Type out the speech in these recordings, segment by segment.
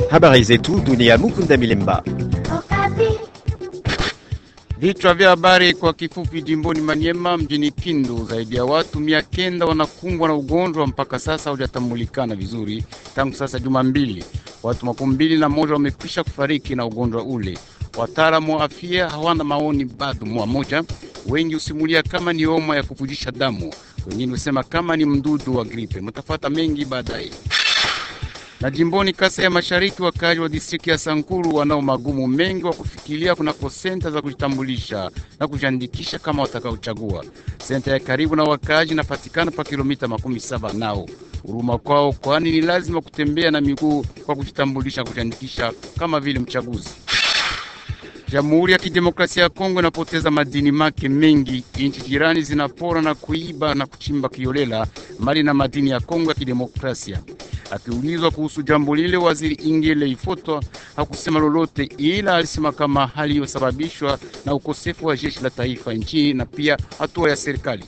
Habari zetu dunia. Mukunda Milemba. Vichwa vya habari kwa kifupi. Jimboni Maniema mjini Kindu, zaidi ya watu 900 wanakumbwa na ugonjwa mpaka sasa hujatambulikana vizuri. Tangu sasa juma mbili, watu 21 wamekwisha kufariki na ugonjwa ule. Wataalamu wa afya hawana maoni bado moja. Wengi usimulia kama ni homa ya kuvujisha damu, wengine usema kama ni mdudu wa gripe. Mtafata mengi baadaye. Na jimboni Kasai ya Mashariki, wakazi wa distrikti ya Sankuru wanao magumu mengi wa kufikiria kunako senta za kujitambulisha na kujiandikisha kama watakaochagua. Senta ya karibu na wakazi inapatikana pa kilomita 17 nao huruma kwao, kwani ni lazima kutembea na miguu kwa kujitambulisha na kujiandikisha kama vile mchaguzi. Jamhuri ya Kidemokrasia ya Kongo inapoteza madini make mengi. Nchi jirani zinapora na kuiba na kuchimba kiolela mali na madini ya Kongo ya Kidemokrasia. Akiulizwa kuhusu jambo lile, waziri Ingele Ifotwa hakusema lolote, ila alisema kama hali iliyosababishwa na ukosefu wa jeshi la taifa nchini na pia hatua ya serikali.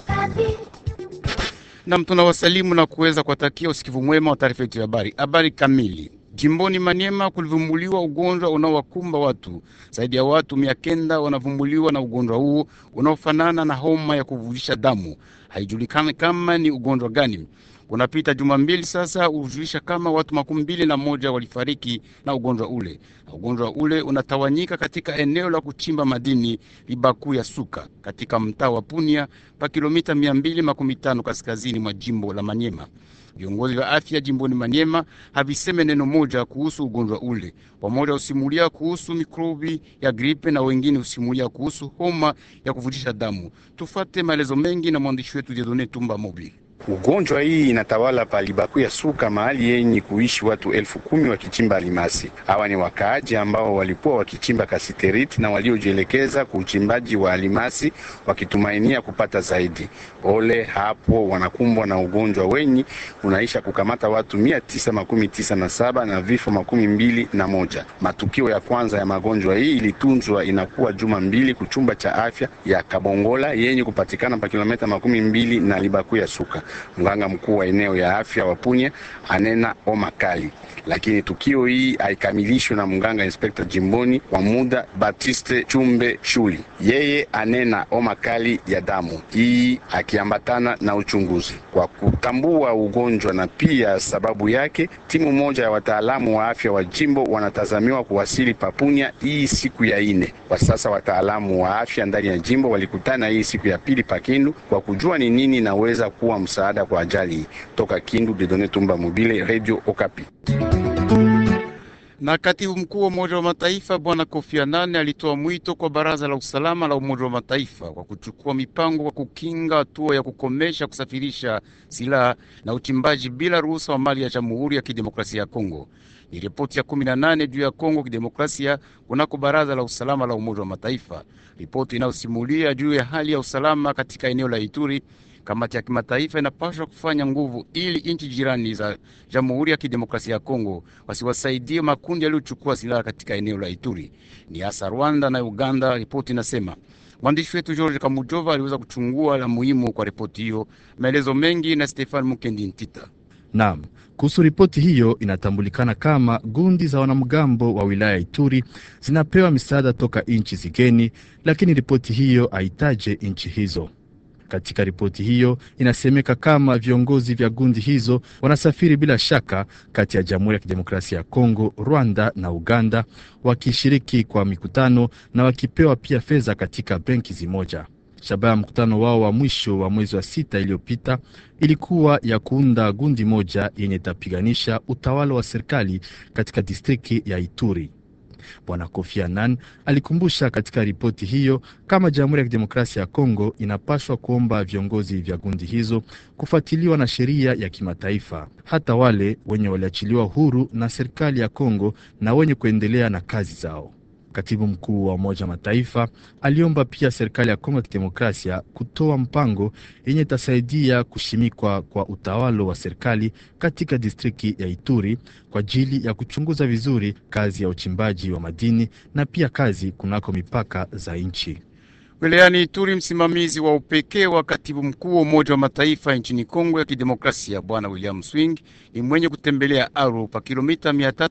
Na tunawasalimu na kuweza kuwatakia usikivu mwema wa taarifa yetu ya habari. Habari kamili. Jimboni Maniema kulivumbuliwa ugonjwa unaowakumba watu. Zaidi ya watu 900 wanavumbuliwa na ugonjwa huu unaofanana na homa ya kuvujisha damu. Haijulikani kama ni ugonjwa gani. Kunapita juma mbili sasa, ujulisha kama watu 21 walifariki na ugonjwa ule. Ugonjwa ule unatawanyika katika eneo la kuchimba madini Libaku ya Suka katika mtaa wa Punia pa kilomita 215 kaskazini mwa jimbo la Maniema. Viongozi wa afya jimboni Maniema haviseme neno moja kuhusu ugonjwa ule. Wamoja usimulia kuhusu mikrobi ya gripe na wengine usimulia kuhusu homa ya kuvujisha damu. Tufate maelezo mengi na mwandishi wetu Dieudonne Tumba Mobile. Ugonjwa hii inatawala pa Libaku ya Suka, mahali yenye kuishi watu 10,000 wakichimba alimasi. Hawa ni wakaaji ambao walikuwa wakichimba kasiteriti na waliojielekeza kwa uchimbaji wa alimasi wakitumainia kupata zaidi. Ole hapo wanakumbwa na ugonjwa wenye unaisha kukamata watu 997 na vifo 21. Matukio ya kwanza ya magonjwa hii ilitunzwa inakuwa juma mbili kuchumba cha afya ya Kabongola yenye kupatikana pa kilomita 20 na Libaku ya Suka. Mganga mkuu wa eneo ya afya wa Punya anena homa kali, lakini tukio hii haikamilishwe na mganga inspekta jimboni kwa muda Batiste Chumbe Shuli. Yeye anena homa kali ya damu, hii akiambatana na uchunguzi kwa kutambua ugonjwa na pia sababu yake. Timu moja ya wataalamu wa afya wa jimbo wanatazamiwa kuwasili Papunya hii siku ya 4. Kwa sasa wataalamu wa afya ndani ya jimbo walikutana hii siku ya pili Pakindu kwa kujua ni nini naweza kuwa msaada kwa ajali. Toka Kindu, Dieudonne Tumba Mobile, Radio Okapi. Na katibu mkuu wa Umoja wa Mataifa Bwana Kofi Annan alitoa mwito kwa Baraza la Usalama la Umoja wa Mataifa kwa kuchukua mipango kwa kukinga hatua ya kukomesha kusafirisha silaha na uchimbaji bila ruhusa wa mali ya Jamhuri ya Kidemokrasia ya Kongo. Ni ripoti ya 18 juu ya Kongo Kidemokrasia kunako Baraza la Usalama la Umoja wa Mataifa. Ripoti inayosimulia juu ya hali ya usalama katika eneo la Ituri. Kamati ya kimataifa inapaswa kufanya nguvu ili nchi jirani za Jamhuri ya Kidemokrasia ya Kongo wasiwasaidie makundi yaliyochukua silaha katika eneo la Ituri, ni hasa Rwanda na Uganda. Ripoti inasema. Mwandishi wetu George Kamujova aliweza kuchungua la muhimu kwa ripoti hiyo. Maelezo mengi na Stefan Mukendi Ntita. Naam, kuhusu ripoti hiyo inatambulikana kama gundi za wanamgambo wa wilaya Ituri zinapewa misaada toka nchi zigeni, lakini ripoti hiyo haitaje nchi hizo. Katika ripoti hiyo inasemeka kama viongozi vya gundi hizo wanasafiri bila shaka kati ya Jamhuri ya Kidemokrasia ya Kongo, Rwanda na Uganda, wakishiriki kwa mikutano na wakipewa pia fedha katika benki zimoja. Shabaha ya mkutano wao wa mwisho wa mwezi wa 6 iliyopita ilikuwa ya kuunda gundi moja yenye tapiganisha utawala wa serikali katika distrikti ya Ituri. Bwana Kofi Annan alikumbusha katika ripoti hiyo kama Jamhuri ya Kidemokrasia ya Kongo inapaswa kuomba viongozi vya gundi hizo kufuatiliwa na sheria ya kimataifa, hata wale wenye waliachiliwa huru na serikali ya Kongo na wenye kuendelea na kazi zao. Katibu mkuu wa Umoja wa Mataifa aliomba pia serikali ya Kongo ya Kidemokrasia kutoa mpango yenye itasaidia kushimikwa kwa utawala wa serikali katika distrikti ya Ituri kwa ajili ya kuchunguza vizuri kazi ya uchimbaji wa madini na pia kazi kunako mipaka za nchi. Wilayani Ituri, msimamizi wa upekee wa katibu mkuu wa Umoja wa Mataifa nchini Kongo ya Kidemokrasia, Bwana William Swing ni mwenye kutembelea Aru pa kilomita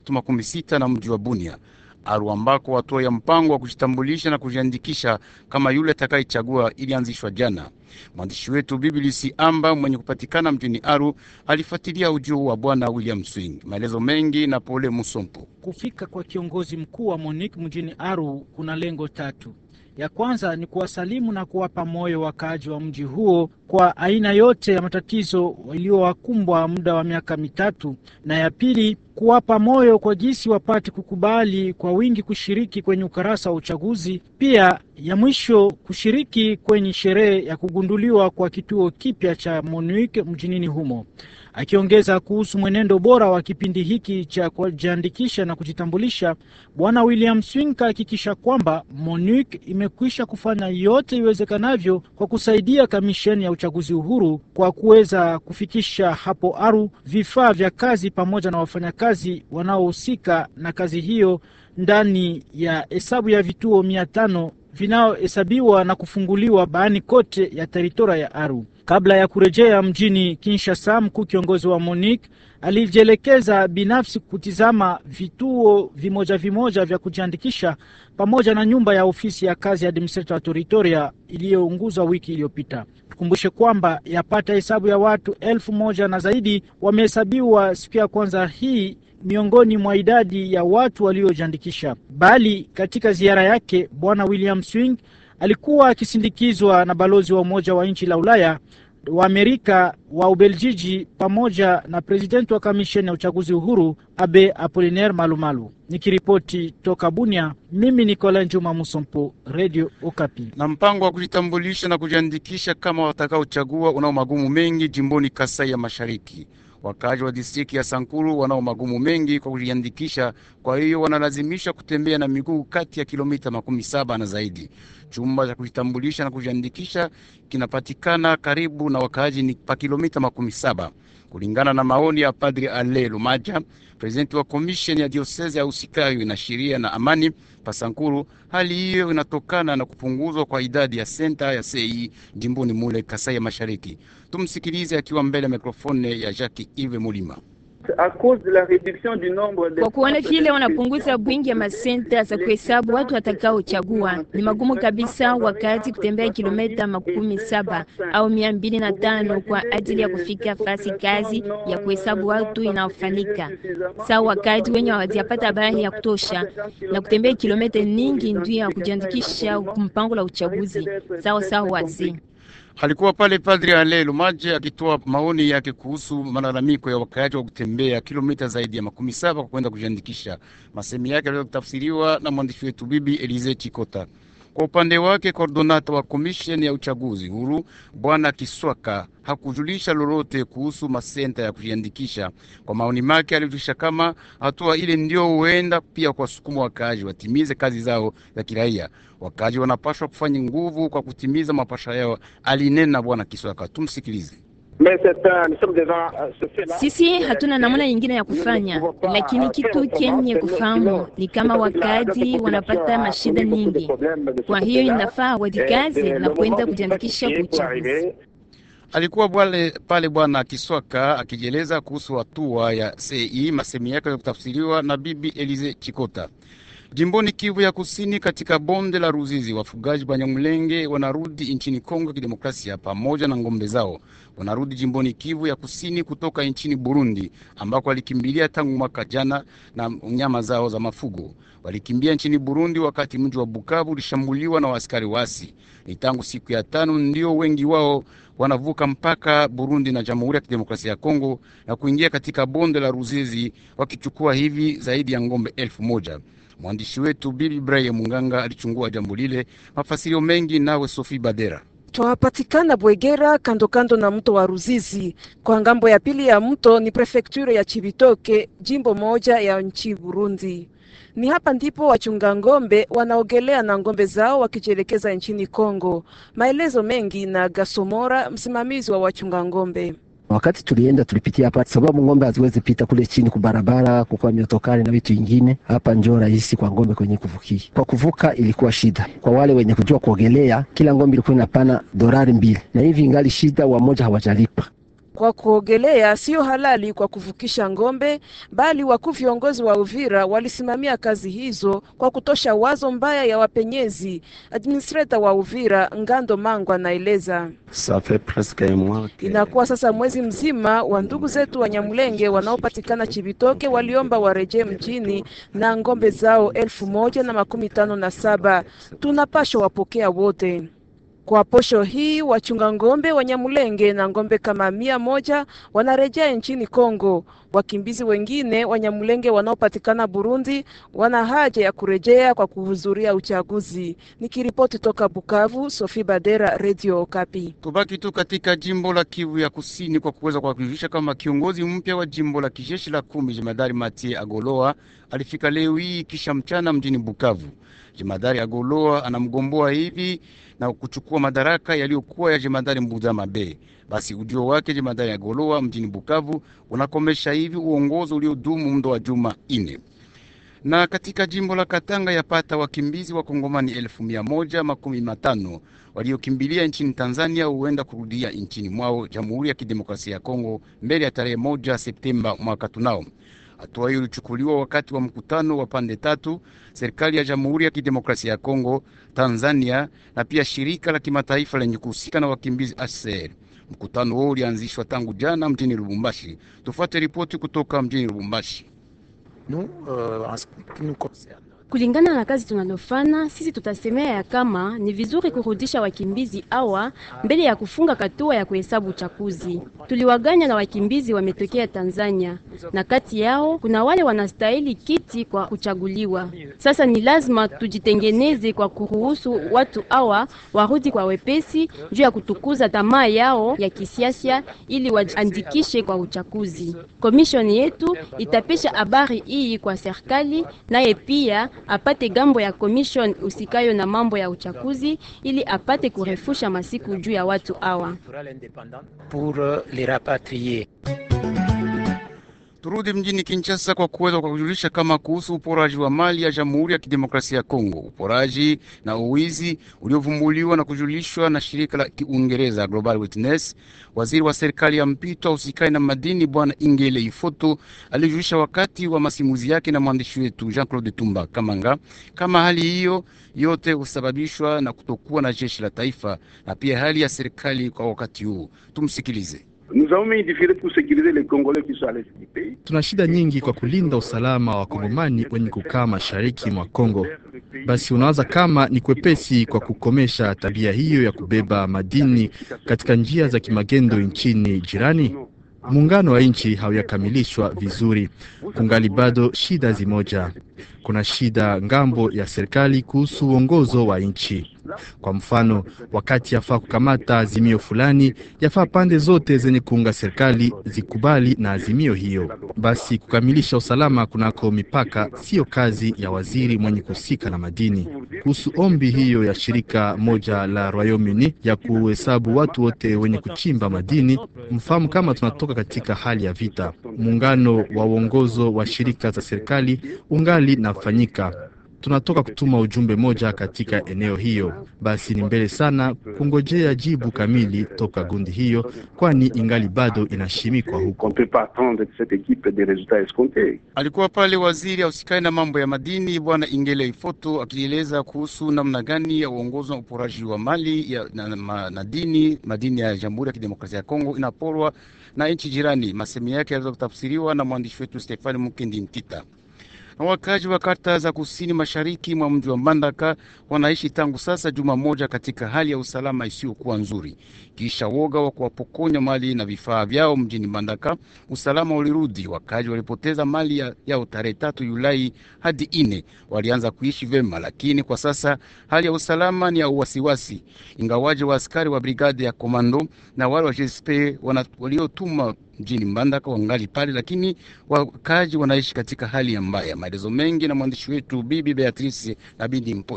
360 na mji wa Bunia. Aru ambako watu ya mpango wa kujitambulisha na kujiandikisha kama yule atakayechagua ilianzishwa jana. Mwandishi wetu BBC Amba mwenye kupatikana mjini Aru alifuatilia ujio wa Bwana William Swing. Maelezo mengi na Pole Musompo. Kufika kwa kiongozi mkuu wa MONUC mjini Aru kuna lengo tatu. Ya kwanza ni kuwasalimu na kuwapa moyo wakaaji wa mji huo kwa aina yote ya matatizo waliowakumbwa muda wa miaka mitatu, na ya pili kuwapa moyo kwa jinsi wapate kukubali kwa wingi kushiriki kwenye ukarasa wa uchaguzi, pia ya mwisho kushiriki kwenye sherehe ya kugunduliwa kwa kituo kipya cha MONUC mjinini humo. Akiongeza kuhusu mwenendo bora wa kipindi hiki cha kujiandikisha na kujitambulisha, Bwana William Swing hakikisha kwamba MONUC imekwisha kufanya yote iwezekanavyo kwa kusaidia kamisheni ya uchaguzi uhuru kwa kuweza kufikisha hapo Aru vifaa vya kazi pamoja na wafanyakazi wanaohusika na kazi hiyo ndani ya hesabu ya vituo 500 vinaohesabiwa na kufunguliwa baani kote ya teritoria ya Aru. Kabla ya kurejea mjini Kinshasa, mkuu kiongozi wa MONUC alijielekeza binafsi kutizama vituo vimoja vya kujiandikisha pamoja na nyumba ya ofisi ya kazi ya administrator wa teritoria iliyounguzwa wiki iliyopita. Tukumbushe kwamba yapata hesabu ya watu 1000 na zaidi wamehesabiwa siku ya kwanza hii miongoni mwa idadi ya watu waliojiandikisha. Bali katika ziara yake, Bwana William Swing alikuwa akisindikizwa na balozi wa Umoja wa Nchi la Ulaya, wa Amerika, wa Ubeljiji pamoja na presidenti wa kamisheni ya uchaguzi uhuru Abe Apollinaire Malumalu. Nikiripoti toka Bunia, mimi Nicolas Njuma Musompo, Radio Okapi. Na mpango wa kujitambulisha na kujiandikisha kama watakaochagua unao magumu mengi jimboni Kasai ya Mashariki. Wakazi wa distriki ya Sankuru wanao magumu mengi kwa kujiandikisha, kwa hiyo wanalazimisha kutembea na miguu kati ya kilomita 17 na zaidi. Chumba cha kujitambulisha na kujiandikisha kinapatikana karibu na wakazi ni pa kilomita 17. Kulingana na maoni ya Padri Ale Lumaja, presidenti wa komisheni ya diosezi ya usikayo na sheria na amani Pasankuru, hali hiyo inatokana na kupunguzwa kwa idadi ya senta ya CI jimboni mule Kasai ya Mashariki. Tumsikilize akiwa mbele ya mikrofone ya Jacques Yves Mulima. Kwa kuona vile wanapunguza bwingi ya masenta za kuhesabu watu watakaochagua, ni magumu kabisa wakati kutembea kilomita 17 au 205 kwa ajili ya kufika fasi kazi ya kuhesabu watu inaofanyika. Sawa wakati wenye hawajapata habari ya kutosha na kutembea kilomita nyingi ndio ya kujiandikisha mpango la uchaguzi. Sawa wazi. Alikuwa pale Padri Ale Lumaje akitoa maoni yake kuhusu malalamiko ya wakaaji wa kutembea kilomita zaidi ya 17 kwa kwenda kujiandikisha. Masemi yake yaliweza kutafsiriwa na mwandishi wetu Bibi Elize Chikota. Kwa upande wake, koordinata wa komisheni ya uchaguzi huru Bwana Kiswaka hakujulisha lolote kuhusu masenta ya kujiandikisha. Kwa maoni make, alijulisha kama hatua ile ndio huenda pia kwa sukumu wakaaji watimize kazi zao za kiraia. Wakaaji wanapaswa kufanya nguvu kwa kutimiza mapasha yao, alinena Bwana Kiswaka. Tumsikilize. Sisi hatuna namna nyingine ya kufanya, lakini kitu kenye kufahamu ni kama wakati wanapata mashida nyingi. Kwa hiyo inafaa wajikaze na kwenda kujiandikisha kuchaguzi. Alikuwa pale Bwana Kiswaka akijeleza kuhusu hatua ya CI. Masemi yake ya kutafsiriwa na Bibi Elize Chikota. Jimboni Kivu ya Kusini, katika bonde la Ruzizi, wafugaji Banyamulenge wanarudi nchini Kongo ya Kidemokrasia pamoja na ngombe zao. Wanarudi jimboni Kivu ya Kusini kutoka nchini Burundi ambako walikimbilia tangu mwaka jana na nyama zao za mafugo. Walikimbia nchini Burundi wakati mji wa Bukavu ulishambuliwa na askari wasi. Ni tangu siku ya 5 ndio wengi wao wanavuka mpaka Burundi na Jamhuri ya Kidemokrasia ya Kongo na kuingia katika bonde la Ruzizi wakichukua hivi zaidi ya ngombe 1000. Mwandishi wetu Bibi Ibrahim Munganga alichungua jambo lile. Mafasirio mengi nawe Sophie Badera. Twapatikana Bwegera kando na mto wa Ruzizi. Kwa ngambo ya pili ya mto ni prefekture ya Chibitoke, jimbo moja ya nchi Burundi. Ni hapa ndipo wachunga ngombe wanaogelea na ngombe zao wakijelekeza nchini Kongo. Maelezo mengi na Gasomora, msimamizi wa wachunga ngombe. Wakati tulienda tulipitia hapa, sababu ng'ombe haziwezi pita kule chini kubarabara, kwa miotokari na vitu vingine. Hapa njoo rahisi kwa ng'ombe kwenye kuvukia. Kwa kuvuka ilikuwa shida. Kwa wale wenye kujua kuogelea, kila ng'ombe ilikuwa inapana $2, na hivi ingali shida, wamoja hawajalipa. Kwa kuogelea sio halali kwa kuvukisha ng'ombe, bali wakuu viongozi wa Uvira walisimamia kazi hizo kwa kutosha wazo mbaya ya wapenyezi. Administrator wa Uvira Ngando Mangwa anaeleza. Inakuwa sasa mwezi mzima wa ndugu zetu wa Nyamulenge wanaopatikana Chibitoke waliomba warejee mjini na ng'ombe zao 1057. Tunapaswa wapokea wote. Kwa posho hii wachunga ng'ombe wa Nyamulenge na ng'ombe kama 100 wanarejea nchini Kongo. Wakimbizi wengine wa Nyamulenge wanaopatikana Burundi wana haja ya kurejea kwa kuhudhuria uchaguzi. Nikiripoti toka Bukavu, Sophie Badera, Radio Okapi. Tubaki tu katika jimbo la Kivu ya Kusini kwa kuweza kuhakikisha kama kiongozi mpya wa jimbo la kijeshi la 10 Jemadari Mathieu Agoloa alifika leo hii kisha mchana mjini Bukavu. Jemadari Agoloa anamgomboa hivi na kuchukua madaraka yaliyokuwa ya Jemadari Mbuda Mabe. Basi ujio wake Jemadari Agoloa mjini Bukavu unakomesha hivi uongozi uliodumu muda wa juma 4. Na katika jimbo la Katanga yapata wakimbizi wa Kongomani 1115 waliokimbilia nchini Tanzania huenda kurudia nchini mwao Jamhuri ya Kidemokrasia ya Kongo mbele ya tarehe 1 Septemba mwaka tunao. Hatua hiyo ilichukuliwa wakati wa mkutano wa pande tatu, serikali ya Jamhuri ya Kidemokrasia ya Kongo, Tanzania na pia shirika la kimataifa lenye kuhusika na wakimbizi HCR. Mkutano huo ulianzishwa tangu jana mjini Lubumbashi. Tufuate ripoti kutoka mjini Lubumbashi. Kulingana na kazi tunalofanya, sisi tutasemea ya kama ni vizuri kurudisha wakimbizi awa mbele ya kufunga katua ya kuhesabu uchaguzi. Tuliwaganya na wakimbizi wametokea Tanzania, na kati yao kuna wale wanastahili kiti kwa kuchaguliwa. Sasa ni lazima tujitengeneze kwa kuruhusu watu awa warudi kwa wepesi juu ya kutukuza tamaa yao ya kisiasa ili wajiandikishe kwa uchaguzi. Commission yetu itapesha habari hii kwa serikali, naye pia apate gambo ya commission usikayo na mambo ya uchaguzi ili apate kurefusha masiku juu ya watu awa. Turudi mjini Kinshasa kwa kuweza kujulisha kama kuhusu uporaji wa mali ya Jamhuri ya Kidemokrasia ya Kongo. Uporaji na uwizi uliovumbuliwa na kujulishwa na shirika la Kiingereza Global Witness. Waziri wa serikali ya mpito usikai na madini Bwana Ingele Ifoto alijulisha wakati wa masimuzi yake na mwandishi wetu Jean-Claude Tumba Kamanga kama hali hiyo yote husababishwa na kutokuwa na jeshi la taifa na pia hali ya serikali kwa wakati huu. Tumsikilize. Tuna shida nyingi kwa kulinda usalama wa Wakongomani wenye kukaa mashariki mwa Kongo. Basi unawaza kama ni kwepesi kwa kukomesha tabia hiyo ya kubeba madini katika njia za kimagendo nchini jirani? Muungano wa nchi hauyakamilishwa vizuri. Kungali bado shida zimoja. Kuna shida ngambo ya serikali kuhusu uongozo wa nchi. Kwa mfano, wakati yafaa kukamata azimio fulani, yafaa pande zote zenye kuunga serikali zikubali na azimio hiyo. Basi kukamilisha usalama kunako mipaka sio kazi ya waziri mwenye kusika na madini. Kuhusu ombi hiyo ya shirika moja la Royaume-Uni ya kuhesabu watu wote wenye kuchimba madini, mfahamu kama tunatoka katika hali ya vita. Muungano wa uongozo wa shirika za serikali ungali nafanyika. Tunatoka kutuma ujumbe moja katika eneo hiyo. Basi ni mbele sana kungojea jibu kamili toka gundi hiyo, kwani ingali bado inashimikwa huko. Alikuwa pale waziri ausikai na mambo ya madini Bwana Ingele Ifoto akieleza kuhusu namna gani ya uongozi wa uporaji wa mali ya madini ya Jamhuri ya Kidemokrasia ya Kongo inaporwa na nchi jirani. Masemi yake yaweza kutafsiriwa na mwandishi wetu Stefani Mukendi Ntita. Na wakazi wa kata za kusini mashariki mwa mji wa Mbandaka wanaishi tangu sasa juma moja katika hali ya usalama isiyokuwa nzuri. Kisha woga wa kuwapokonya mali na vifaa vyao mjini Mbandaka, usalama ulirudi. Wakazi walipoteza mali yao tarehe 3 Julai hadi 4. Walianza kuishi vema, lakini kwa sasa hali ya usalama ni ya uwasiwasi. Ingawaje wa askari wa brigade ya komando na wale wa GSP waliotuma mjini Mbandaka wangali pale, lakini wakazi wanaishi katika hali ya mbaya. Maelezo mengi na mwandishi wetu Bibi Beatrice na Bindi Mpoyo.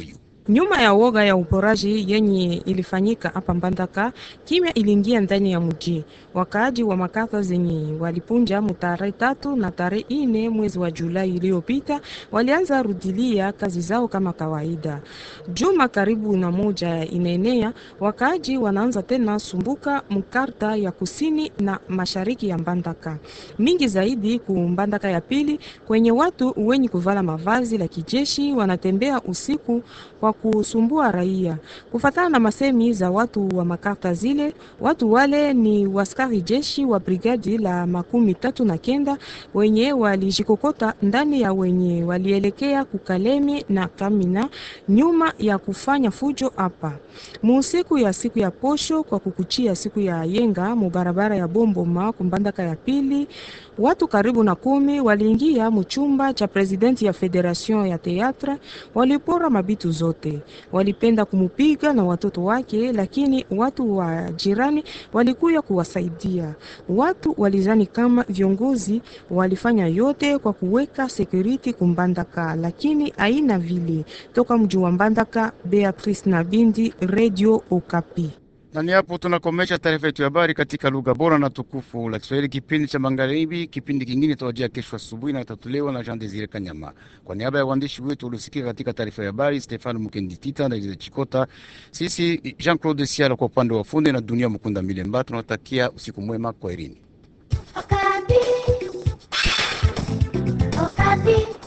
Nyuma ya woga ya uporaji yenye ilifanyika hapa Mbandaka, kimya iliingia ndani ya mji. Wakaaji wa makata zenye walipunja tarehe 3 na tarehe 4 mwezi wa Julai iliyopita walianza rudilia kazi zao kama kawaida. Juma karibu na moja inaenea, wakaaji wanaanza tena sumbuka mkarta ya kusini na mashariki ya Mbandaka. Mingi zaidi ku Mbandaka ya pili, kwenye watu wenye kuvala mavazi la kijeshi wanatembea usiku kwa kusumbua raia. Kufatana na masemi za watu wa makarta zile, watu wale ni waskari jeshi wa brigadi la 39 wenye walijikokota ndani ya wenye walielekea Kukalemi na Kamina nyuma ya kufanya fujo hapa. Musiku ya siku ya posho kwa kukuchia siku ya yenga mubarabara ya Bomboma Mbandaka ya pili, watu karibu na 10 waliingia mchumba cha presidenti ya Federation ya Teatre, walipora mabitu zote. Walipenda kumupiga na watoto wake, lakini watu wa jirani walikuya kuwasaidia. Watu walizani kama viongozi walifanya yote kwa kuweka security kumbandaka, lakini haina vile. Toka mji wa Mbandaka, Beatrice Nabindi, Radio Okapi. Na ni hapo tunakomesha taarifa yetu ya habari katika lugha bora na tukufu la Kiswahili, kipindi cha magharibi. Kipindi kingine tutawajia kesho asubuhi na tatulewa na Jean Desire Kanyama. Kwa niaba ya waandishi wetu waliosikika katika taarifa ya habari, Stefano Mukendi Tita na Elize Chikota, sisi Jean-Claude Siala kwa upande wa fundi na Dunia Mukunda Milemba, tunawatakia usiku mwema. Kwa herini. Okapi. Okapi.